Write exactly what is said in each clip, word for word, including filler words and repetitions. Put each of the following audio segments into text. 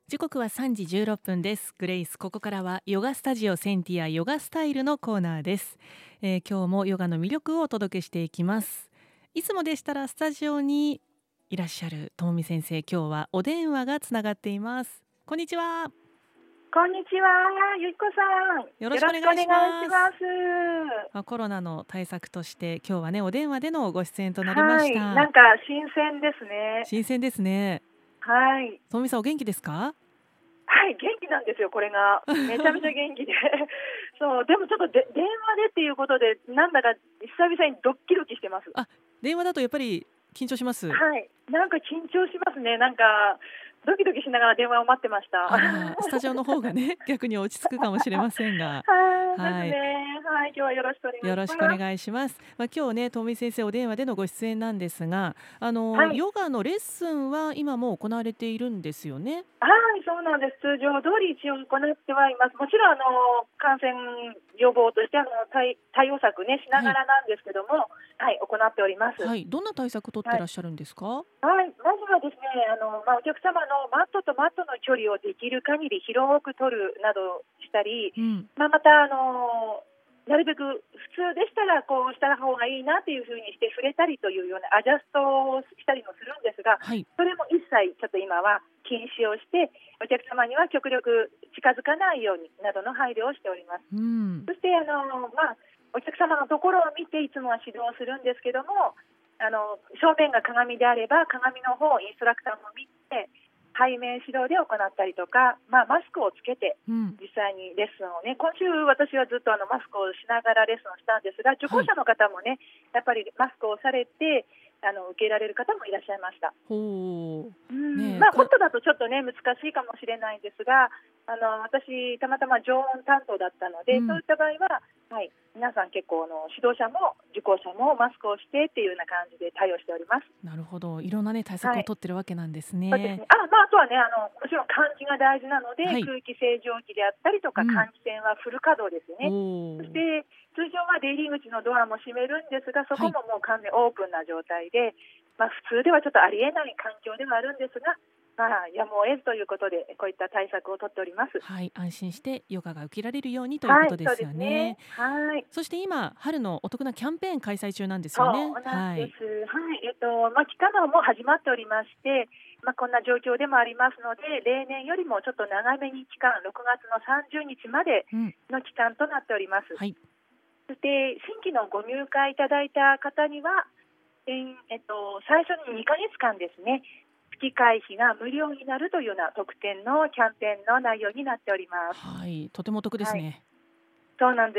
時刻はさんじじゅうろっぷんです。グレイス、ここからはヨガスタジオセンティアヨガスタイルのコーナーです。えー今日もヨガの魅力をお届けしていきます。いつもでしたらスタジオにいらっしゃるともみ先生、今日はお電話がつながっています。こんにちは。 こんにちは、ゆきこさん。 よろしくお願いします。 よろしくお願いします。 まあコロナの対策として今日はねお電話でのご出演となりまはい、なした。 んか新鮮ですね。 新鮮ですね。 はい、 ともみさんお元気ですか？ はい、元気なんですよ、これが。めちゃめちゃ元気で。そう、でもちょっとで電話でっていうことで、なんだか久々にドッキドキしてます。 あ、電話だとやっぱり緊張します。 はい、なんか緊張しますね。なんかドキドキしながら電話を待ってました。 あら、スタジオの方がね、逆に落ち着くかもしれませんが、 はい、ですはい、 ね。はい、今日はよろしくお願いよろします。 しくお願いします。まあ、今日ね、ともみ先生お電話でのご出演なんですが、あのはい。 ヨガのレッスンは今も行われているんですよね。 はい、そうなんです。通常通り一応行ってはいます。もちろんあの感染予防としてあの対対応策ねしなはい、 がらなんですけども、はい、行っております。 はい、どんな対策を取ってはい。 らっしゃるんですか？ はい、まずはですね、あのまあ、お客様のマットとマットの距離をできる限り広く取るなどしたり、 うん、 まあ、またあのなるべく普通でしたらこうした方がいいなというふうにして触れたりというようなアジャストをしたりもするんですが、 はい、 それも一切ちょっと今は禁止をして、お客様には極力近づかないようになどの配慮をしております。 うん、 そしてあの、まあ、お客様のところを見ていつもは指導するんですけども、あの正面が鏡であれば鏡の方をインストラクターも見て背面指導で行ったりとか、まあ、マスクをつけてうん、 実際にレッスンをね、今週私はずっとあのマスクをしながらレッスンをしたんですが、受はい、 講者の方もねやっぱりマスクをされてあの受けられる方もいらっしゃいました。 ほう、 うんねえ、か、 まあホットだとちょっとね難しいかもしれないんですが、あの私たまたま常温担当だったので、そううん、 いった場合は、はい、皆さん結構あの指導者も受講者もマスクをしてっていうような感じで対応しております。 なるほど、いろんなね対策はい、 を取ってるわけなんですね。 そうですね。あ、まあ、あとはね、あの、もちろん換気が大事なので、 はい、 空気清浄機であったりとか、 うん、 換気扇はフル稼働ですおね。そしお、 て、通常は出入り口のドアも閉めるんですが、そはい。 こももう完全オープンな状態で、まあ、普通ではちょっとありえない環境ではあるんですが、まあ、やむを得ずということで、こういった対策を取っております。 はい、安心してヨガが受けられるようにというこはい、 とですそうですよね。 ね。はい。 そして今、春のお得なキャンペーン開催中なんですそよね。 うなんはい。 です。はい。えっと、まあ、期間がもう始まっておりまして、まあ、こんな状況でもありますので、例年よりもちょっと長めに期間、ろくがつのさんじゅうにちまでうん。 の期間となっております。 はい。 そして、新規のご入会いただいた方には、えんえっと、最初ににかげつかんですね、月会費が無料になるというような特典のキャンペーンの内容になっております。 はい。とてもお得ですはい。 ね。 そうなんです。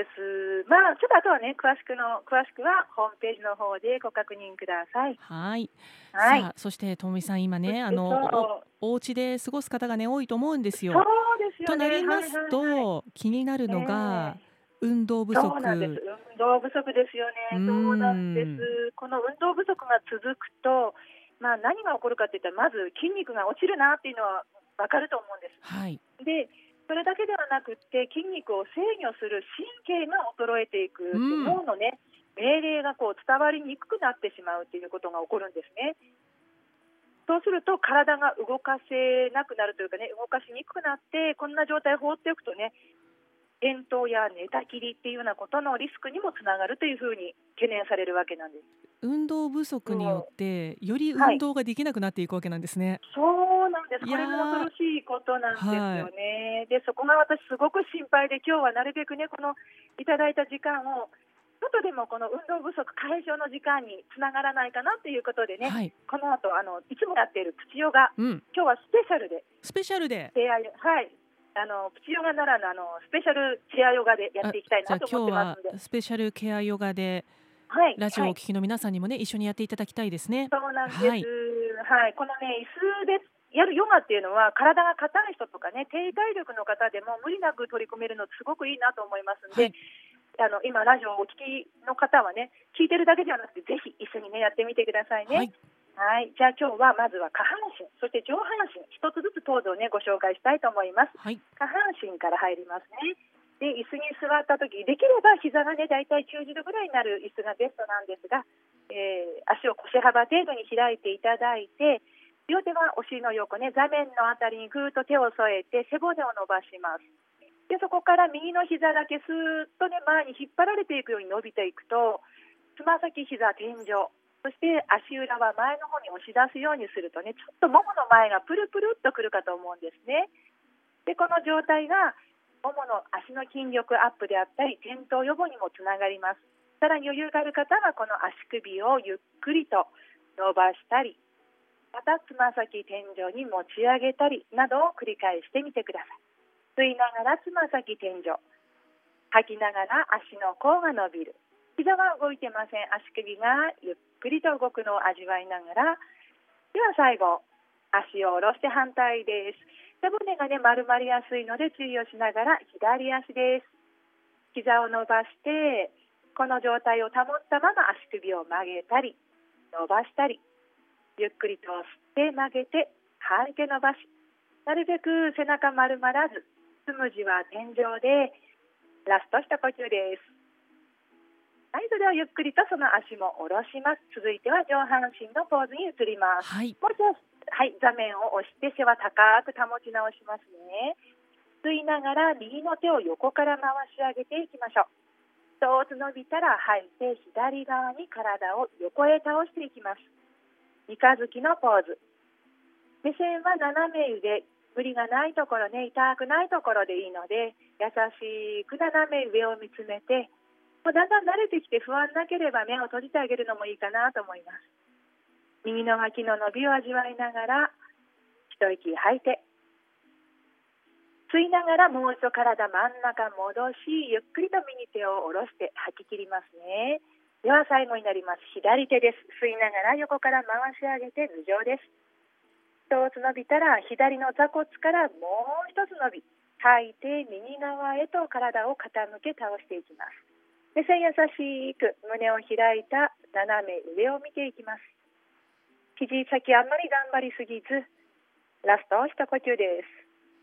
まあ、ちょっとあとはね、詳しくの、詳しくはホームページの方でご確認ください。 はい。 はい。 さあ、そしてともみさん、今ね、あそして、その、お、 う、 お家で過ごす方がね、多いと思うんですそうよ。 ですよね。 となりはいますはいはい。 と、気になるえのが、 え、 運動不そうなんです。 足。 運動不足ですようーね。そうなんでん。 す。この運動不足が続くと、まあ、何が起こるかっていったら、まず筋肉が落ちるなっていうのはわかると思うんです。 はい。 で、それだけではなくって、筋肉を制御する神経が衰えていくって、 うん。 脳のね、命令がこう伝わりにくくなってしまうっていうことが起こるんですね。そうすると体が動かせなくなるというかね、動かしにくくなって、こんな状態を放っておくとね、転倒や寝たきりっていうようなことのリスクにもつながるというふうに懸念されるわけなんです。 運動不足によっもて、よりう、はい。 運動ができなくなっていくわけなんですね。 そうなんです。 いこれが恐やー、 ろしいことなんですよはい。 ね。で、そこが私すごく心配で、今日はなるべくね、このいただいた時間を、ちょっとでもこの運動不足解消の時間につながらないかなということでね、 はい。 この後、あの、いつもやっているプチヨガ、 うん。 今日はスペシャルで、 スペシャルで、 チェアヨはい、あの、プチヨガならぬ、あの、スペシャルチェアヨガでやっあ、 ていきたいじゃあなと思っ今日はてますんで、 スペシャルケアヨガで、 はい、 ラジオはい。 をお聞きの皆さんにもね、一緒にやっていただきたいですね。 そうなんです。 はい。 はい。このね、椅子でやるヨガっていうのは、体が硬い人とかね、低体力の方でも無理なく取り組めるのすごくいいなと思いますんで、 はい。 あの、今、ラジオをお聞きの方はね、聞いてるだけではなくて、ぜひ一緒にね、やってみてくださいね。 はい。 はい。じゃあ今日はまずは下半身、そして上半身、一つずつポーズをね、ご紹介したいと思います。 はい。 下半身から入りますね。で、椅子に座った時、できれば膝がね、だいたいきゅうじゅうどぐらいになる椅子がベストなんですが、えー足を腰幅程度に開いていただいて、 両手はお尻の横ね、座面のあたりにぐーっと手を添えて背骨を伸ばします。でそこから右の膝だけスーッとね、前に引っ張られていくように伸びていくと、つま先、膝、天井、そして足裏は前の方に押し出すようにするとね、ちょっとももの前がプルプルっとくるかと思うんですね。でこの状態がももの足の筋力アップであったり、転倒予防にもつながります。さらに余裕がある方はこの足首をゆっくりと伸ばしたり、またつま先天井に持ち上げたりなどを繰り返してみてください。吸いながらつま先天井、吐きながら足の甲が伸びる。膝は動いてません。足首がゆっくりと動くのを味わいながら、では最後足を下ろして反対です。背骨がね丸まりやすいので注意をしながら左足です。膝を伸ばしてこの状態を保ったまま足首を曲げたり伸ばしたり、ゆっくりと吸って曲げて吐いて伸ばし、なるべく背中丸まらず、つむじは天井でラスト一呼吸です。はい、それをゆっくりとその足も下ろします。続いては上半身のポーズに移ります。 はい、 もう一度、はい、座面を押して背は高く保ち直しますね。吸いながら右の手を横から回し上げていきましょう。一つ伸びたら吐いて左側に体を横へ倒していきます。三日月のポーズ。目線は斜め上、無理がないところね、痛くないところでいいので、優しく斜め上を見つめて、もうだんだん慣れてきて不安なければ目を閉じてあげるのもいいかなと思います。右の脇の伸びを味わいながら一息吐いて、吸いながらもう一度体真ん中戻し、ゆっくりと右手を下ろして吐き切りますね。では最後になります。左手です。吸いながら横から回し上げて頭上です。一つ伸びたら左の座骨からもう一つ伸び、吐いて右側へと体を傾け倒していきます。目線優しく胸を開いた斜め上を見ていきます。肘先あんまり頑張りすぎず、ラスト一呼吸です。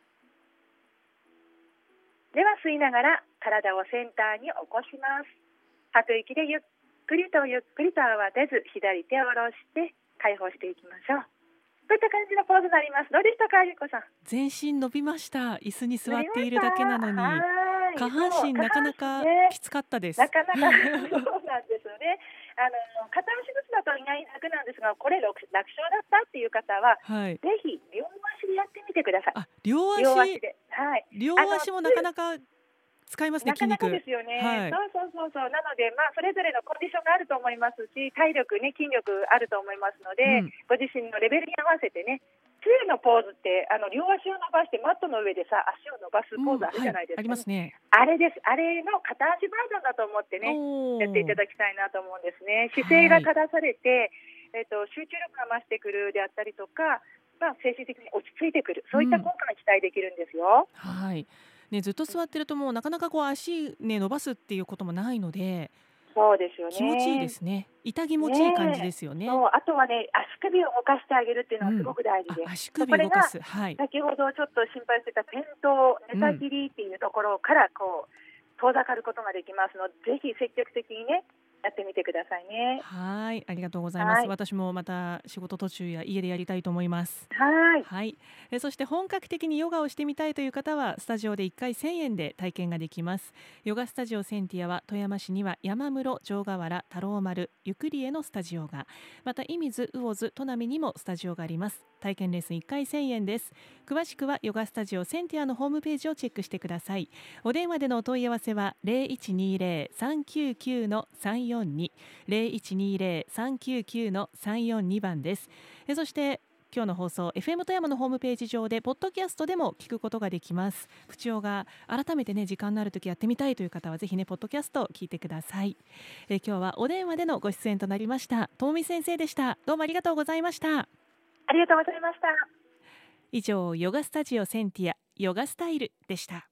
では吸いながら体をセンターに起こします。吐く息でゆっくりとゆっくりと慌てず左手を下ろして解放していきましょう。こういった感じのポーズになります。どうでしたか、ゆうこさん。 全身伸びました。椅子に座っているだけなのに下半身なかなかきつかったです。 なかなかそうなんですよね。あの片足ずつだと意外に楽なんですが、これ楽勝だったっていう方は、 はい、 ぜひ両足でやってみてください。 あ、両足、 両足で、はい、 両足もなかなか使いますね、筋肉。 なかなかですよね、 はい、 そうそうそうそう。なので、まあ、それぞれのコンディションがあると思いますし、体力ね、筋力あると思いますので、うん、ご自身のレベルに合わせてね、杖のポーズってあの両足を伸ばしてマットの上でさ足を伸ばすポーズあるじゃないですか、ね、うん、はい、ありますね。あれです。あれの片足バージョンだと思ってね、やっていただきたいなと思うんですね。姿勢が正されて、はい、えーと、集中力が増してくるであったりとか、まあ、精神的に落ち着いてくる、そういった効果が期待できるんですよ。 うん、はいね、ずっと座ってるともうなかなかこう足、ね、伸ばすっていうこともないので、 そうですよね、 気持ちいいですね。痛気持ちいい感じですよね。 そう、あとはね、足首を動かしてあげるっていうのがすごく大事で、うん、 足首を動かす、はい、 先ほどちょっと心配してた転倒、寝たきりっていうところからこう遠ざかることができますので、ぜひ積極的にねやってみてくださいね。 はい、ありがとうございます。はい、私もまた仕事途中や家でやりたいと思います。 はい、 はい、えそして本格的にヨガをしてみたいという方はスタジオでいっかいせんえんで体験ができます。ヨガスタジオセンティアは富山市には山室、城ヶ原、太郎丸、ゆくりえのスタジオが、また射水、魚津、砺波にもスタジオがあります。体験レッスンいっかいせんえんです。詳しくはヨガスタジオセンティアのホームページをチェックしてください。お電話でのお問い合わせは ゼロいちにゼロ さんきゅうきゅう さんよんに ゼロいちにゼロ さんきゅうきゅう さんよんに番です。えそして今日の放送 エフエム 富山のホームページ上でポッドキャストでも聞くことができます。プチヨガ改めてね時間のある時やってみたいという方はぜひねポッドキャスト聞いてください。え今日はお電話でのご出演となりました遠見先生でした。どうもありがとうございました。 ありがとうございました。 以上ヨガスタジオセンティアヨガスタイルでした。